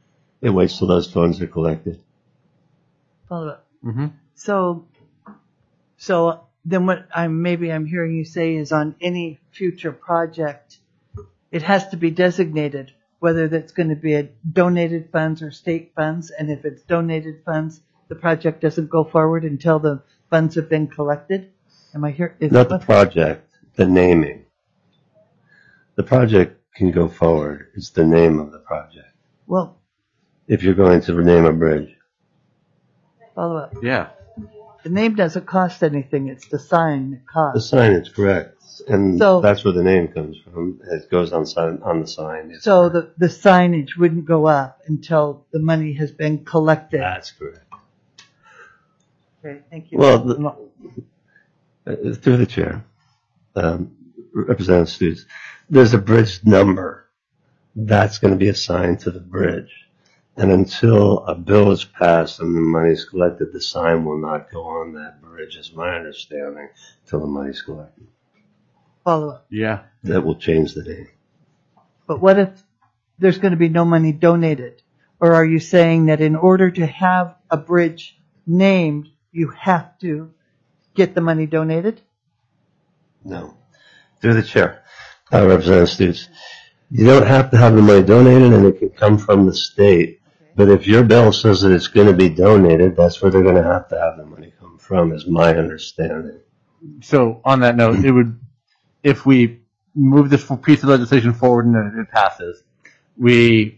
It waits till those funds are collected. Follow up. Mm-hmm. So then what I'm hearing you say is on any future project, it has to be designated whether that's going to be a donated funds or state funds, and if it's donated funds, the project doesn't go forward until the funds have been collected. Am I here? Not the project, the naming. The project can go forward. It's the name of the project. Well, If you're going to rename a bridge. follow up. Yeah. The name doesn't cost anything. It's the sign that The costs. sign is correct. And So- that's where the name comes from. It goes on the sign. It's So correct. the signage wouldn't go up until the money has been collected. That's correct. Okay, thank you. Well, through the chair, Representative Stutes, there's a bridge number that's going to be assigned to the bridge. And until a bill is passed and the money is collected, the sign will not go on that bridge, is my understanding, until the money is collected. Follow up. Yeah. That will change the name. But what if there's going to be no money donated? Or are you saying that in order to have a bridge named, you have to get the money donated? No. Through the chair, Representative Stutes, you don't have to have the money donated, and it can come from the state. But if your bill says that it's going to be donated, that's where they're going to have the money come from, is my understanding. So on that note, if we move this piece of legislation forward and it passes, we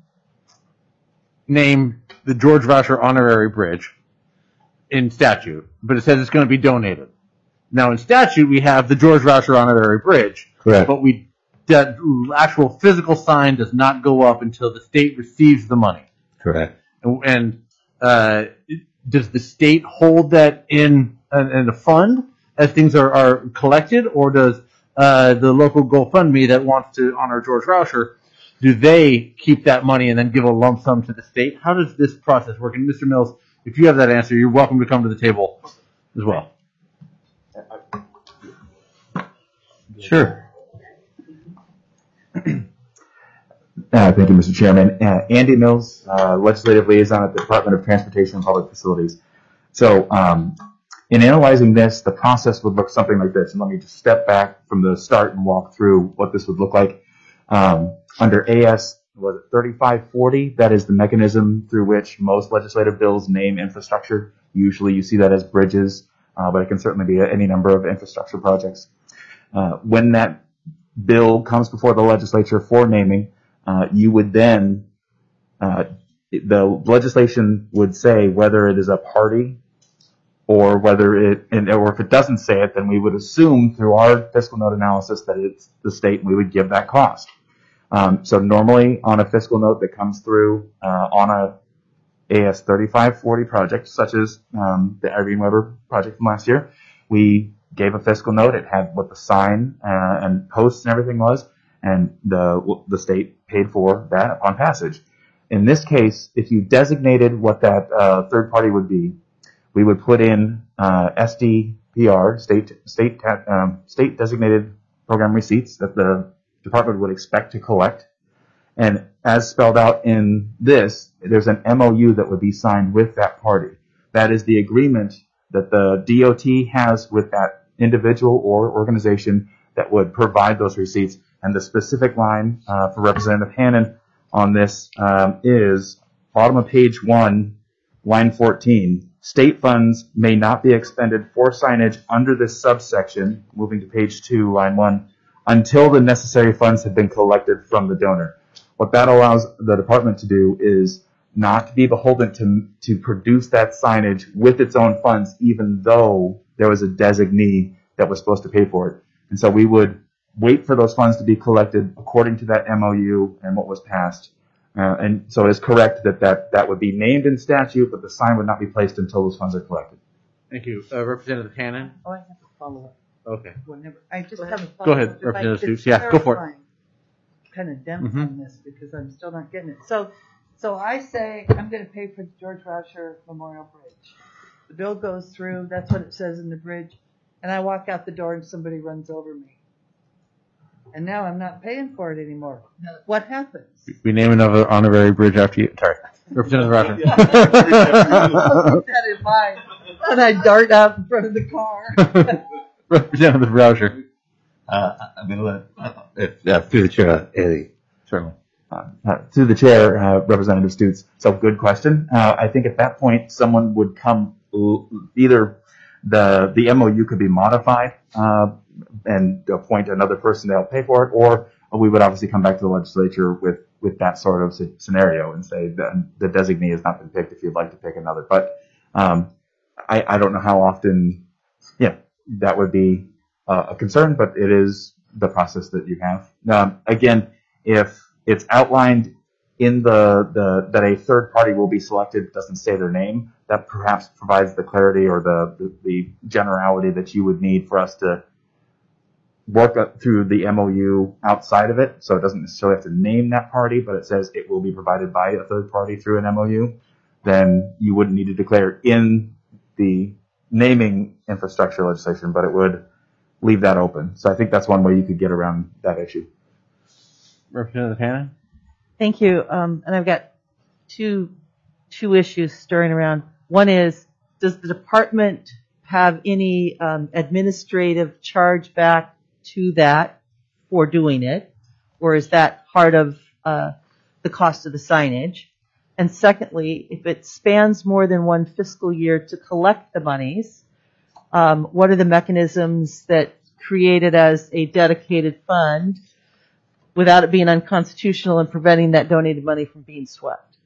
name the George Rauscher Honorary Bridge in statute, but it says it's going to be donated. Now in statute, we have the George Rauscher Honorary Bridge, Correct. but that actual physical sign does not go up until the state receives the money. Correct. And does the state hold that in a fund as things are collected, or does the local GoFundMe that wants to honor George Rauscher, do they keep that money and then give a lump sum to the state? How does this process work? And Mr. Mills, if you have that answer, you're welcome to come to the table as well. Sure. Thank you, Mr. Chairman. Andy Mills, Legislative Liaison at the Department of Transportation and Public Facilities. So, in analyzing this, the process would look something like this. And let me just step back from the start and walk through what this would look like. Under AS 3540, that is the mechanism through which most legislative bills name infrastructure. Usually you see that as bridges, but it can certainly be any number of infrastructure projects. When that bill comes before the legislature for naming, you would then, the legislation would say whether it is a party or whether or if it doesn't say it, then we would assume through our fiscal note analysis that it's the state and we would give that cost. So normally on a fiscal note that comes through, on a AS 3540 project, such as, the Irene Weber project from last year, we gave a fiscal note. It had what the sign, and posts and everything was, and the state paid for that upon passage. In this case, if you designated what that third party would be, we would put in SDPR, state designated program receipts that the department would expect to collect. And as spelled out in this, there's an MOU that would be signed with that party. That is the agreement that the DOT has with that individual or organization that would provide those receipts. And the specific line for Representative Hannan on this is bottom of page 1, line 14. State funds may not be expended for signage under this subsection, moving to page 2, line 1, until the necessary funds have been collected from the donor. What that allows the department to do is not to be beholden to produce that signage with its own funds, even though there was a designee that was supposed to pay for it. And so we would wait for those funds to be collected according to that MOU and what was passed. And so it is correct that would be named in statute, but the sign would not be placed until those funds are collected. Thank you. Representative Hannan? Oh, I have a follow-up. Okay. I just have a follow-up. Go ahead, If I Representative could Stutes. Yeah, go for it. clarify, kind of dense Mhm. on this because I'm still not getting it. So I say I'm going to pay for the George Rauscher Memorial Bridge. The bill goes through. That's what it says in the bridge. And I walk out the door and somebody runs over me. And now I'm not paying for it anymore. What happens? We name another honorary bridge after you. Sorry. Representative Rauscher. That in mind. And I dart out in front of the car. Representative Rauscher. I'm going to let, through the chair, Eddie. Certainly. Through the chair, Representative Stutes. So good question. I think at that point, someone would come, either the MOU could be modified and appoint another person to help pay for it, or we would obviously come back to the legislature with that sort of scenario and say that the designee has not been picked if you'd like to pick another. But I don't know how often, that would be a concern, but it is the process that you have. Again, if it's outlined in that a third party will be selected, doesn't say their name, that perhaps provides the clarity or the generality that you would need for us to work up through the MOU outside of it. So it doesn't necessarily have to name that party, but it says it will be provided by a third party through an MOU. Then you wouldn't need to declare in the naming infrastructure legislation, but it would leave that open. So I think that's one way you could get around that issue. Representative Hanna? Thank you. And I've got two issues stirring around. One is, does the department have any administrative charge back to that for doing it? Or is that part of the cost of the signage? And secondly, if it spans more than one fiscal year to collect the monies, what are the mechanisms that create it as a dedicated fund without it being unconstitutional and preventing that donated money from being swept?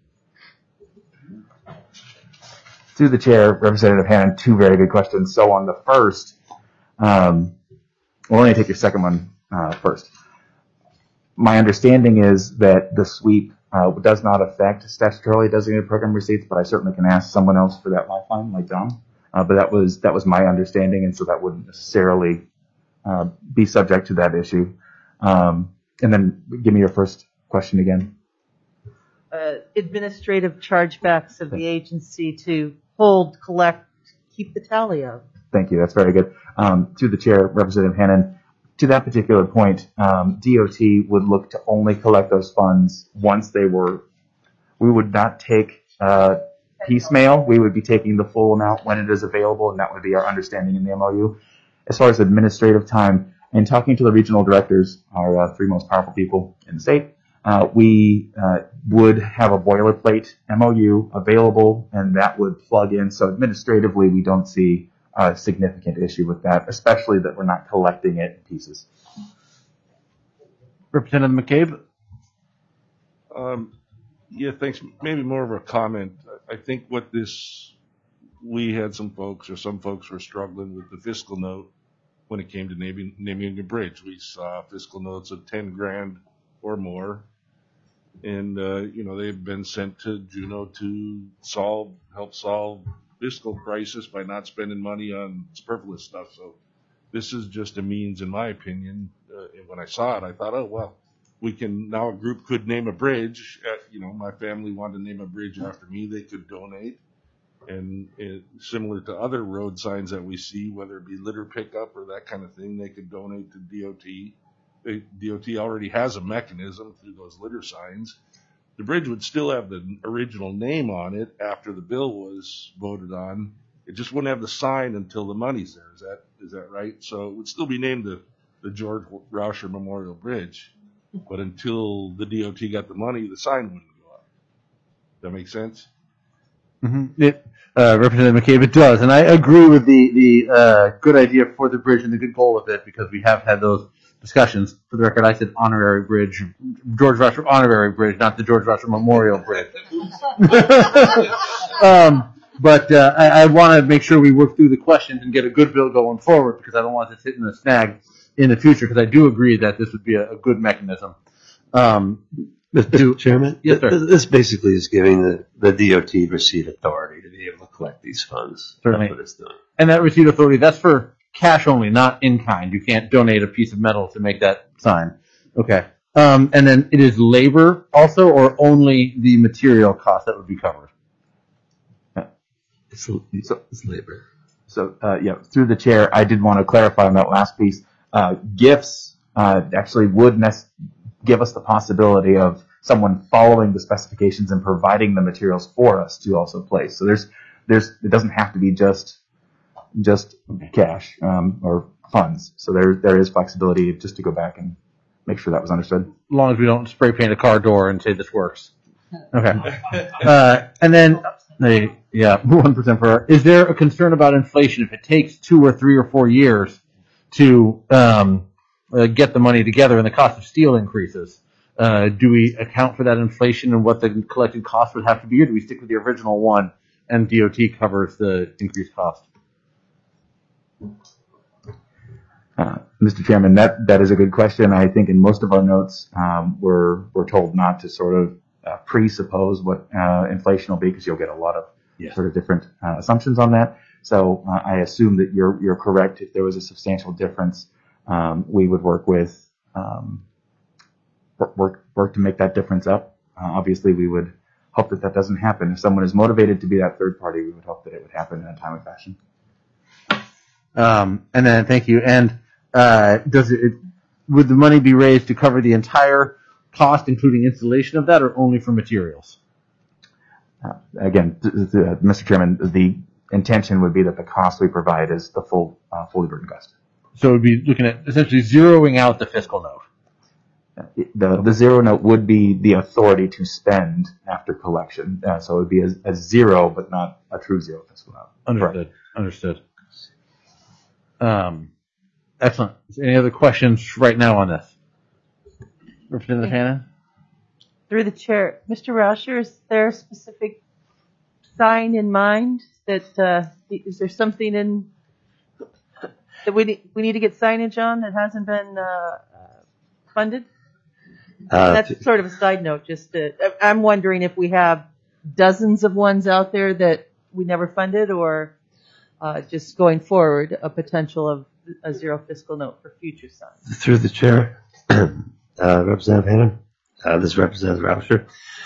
To the chair, Representative Hannan, two very good questions. So on the first, well, let me take your second one first. My understanding is that the sweep does not affect statutorily designated program receipts, but I certainly can ask someone else for that lifeline, like John. But that was my understanding, and so that wouldn't necessarily be subject to that issue. And then give me your first question again. Administrative chargebacks of the agency to hold, collect, keep the tally of. Thank you. That's very good. To the chair, Representative Hannan, to that particular point, DOT would look to only collect those funds once we would not take piecemeal. We would be taking the full amount when it is available, and that would be our understanding in the MOU. As far as administrative time, and talking to the regional directors, our three most powerful people in the state, we would have a boilerplate MOU available, and that would plug in. So administratively, we don't see a significant issue with that, especially that we're not collecting it in pieces. Representative McCabe? Yeah, thanks. Maybe more of a comment. I think we had some folks were struggling with the fiscal note when it came to naming a bridge. We saw fiscal notes of 10 grand or more. And, they've been sent to Juneau to help solve fiscal crisis by not spending money on superfluous stuff. So this is just a means, in my opinion. And when I saw it, I thought, oh, well, now a group could name a bridge. My family wanted to name a bridge after me. They could donate. And similar to other road signs that we see, whether it be litter pickup or that kind of thing, they could donate to DOT. DOT already has a mechanism through those litter signs. The bridge would still have the original name on it after the bill was voted on. It just wouldn't have the sign until the money's there. Is that right? So it would still be named the George Rauscher Memorial Bridge, but until the DOT got the money, the sign wouldn't go up. That make sense? Mm-hmm. Representative McCabe, it does, and I agree with the good idea for the bridge and the good goal of it, because we have had those discussions. For the record, I said honorary bridge, George Rauscher honorary bridge, not the George Rauscher Memorial Bridge. But I want to make sure we work through the questions and get a good bill going forward, because I don't want this hitting a snag in the future, because I do agree that this would be a good mechanism. Mr. Chairman? Yes, sir. This basically is giving the DOT receipt authority to be able to collect these funds. Certainly. That's what it's doing. And that receipt authority, that's for cash only, not in kind. You can't donate a piece of metal to make that sign. Okay. And then it is labor also, or only the material cost that would be covered? It's labor. So, through the chair, I did want to clarify on that last piece. Gifts actually would give us the possibility of someone following the specifications and providing the materials for us to also place. So it doesn't have to be just cash or funds. So there is flexibility just to go back and make sure that was understood. As long as we don't spray paint a car door and say this works. Okay. And then, 1% per hour. Is there a concern about inflation if it takes 2 or 3 or 4 years to get the money together and the cost of steel increases? Do we account for that inflation and what the collected cost would have to be, or do we stick with the original one and DOT covers the increased cost? Mr. Chairman, that is a good question. I think in most of our notes, we're told not to sort of presuppose what inflation will be, because you'll get a lot of sort of different assumptions on that. So I assume that you're correct. If there was a substantial difference, we would work with work to make that difference up. Obviously, we would hope that doesn't happen. If someone is motivated to be that third party, we would hope that it would happen in a timely fashion. And then thank you. And would the money be raised to cover the entire cost, including installation of that, or only for materials? Again, Mr. Chairman, the intention would be that the cost we provide is the fully burdened cost. So it would be looking at essentially zeroing out the fiscal note. The zero note would be the authority to spend after collection. So it would be a zero, but not a true zero fiscal note. Understood. Excellent. Any other questions right now on this? Representative Hannon? Through the chair, Mr. Rauscher, is there a specific sign in mind that is there something in that we need to get signage on that hasn't been funded? That's sort of a side note. I'm wondering if we have dozens of ones out there that we never funded, or just going forward, a potential of a zero fiscal note for future signs. Through the chair, Representative Hannon, this is Representative Rauscher.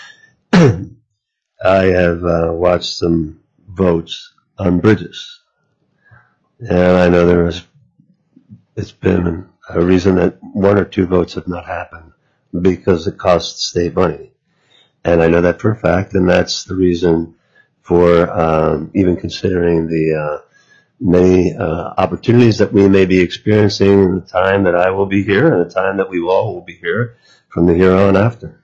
I have watched some votes on bridges, and I know it's been a reason that 1 or 2 votes have not happened because it costs state money, and I know that for a fact, and that's the reason for even considering the many opportunities that we may be experiencing in the time that I will be here and the time that we all will be here from the here on after.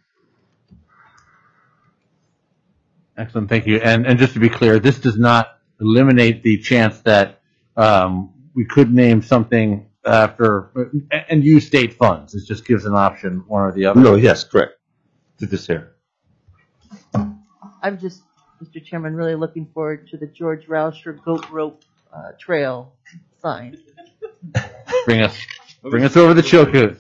Excellent, thank you. And just to be clear, this does not eliminate the chance that we could name something after and use state funds. It just gives an option, one or the other. No, yes, correct. To this here. I'm just, Mr. Chairman, really looking forward to the George Rauscher goat rope trail sign. Bring us over the Chilkoot.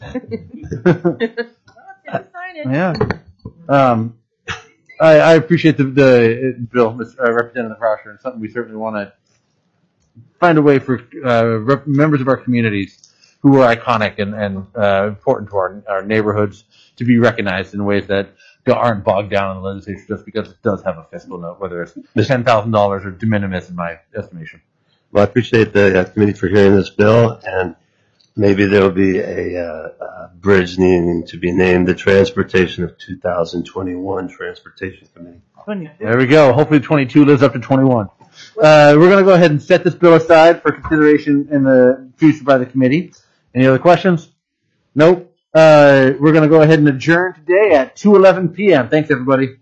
Yeah. I appreciate the bill, Representative Rauscher, and something we certainly want to find a way for members of our communities who are iconic and important to our neighborhoods to be recognized in ways that aren't bogged down in the legislature just because it does have a fiscal note, whether it's $10,000 or de minimis in my estimation. Well, I appreciate the committee for hearing this bill, and maybe there will be a bridge needing to be named the Transportation of 2021 Transportation Committee. There we go. Hopefully 22 lives up to 21. We're going to go ahead and set this bill aside for consideration in the future by the committee. Any other questions? Nope. We're going to go ahead and adjourn today at 2:11 p.m. Thanks, everybody.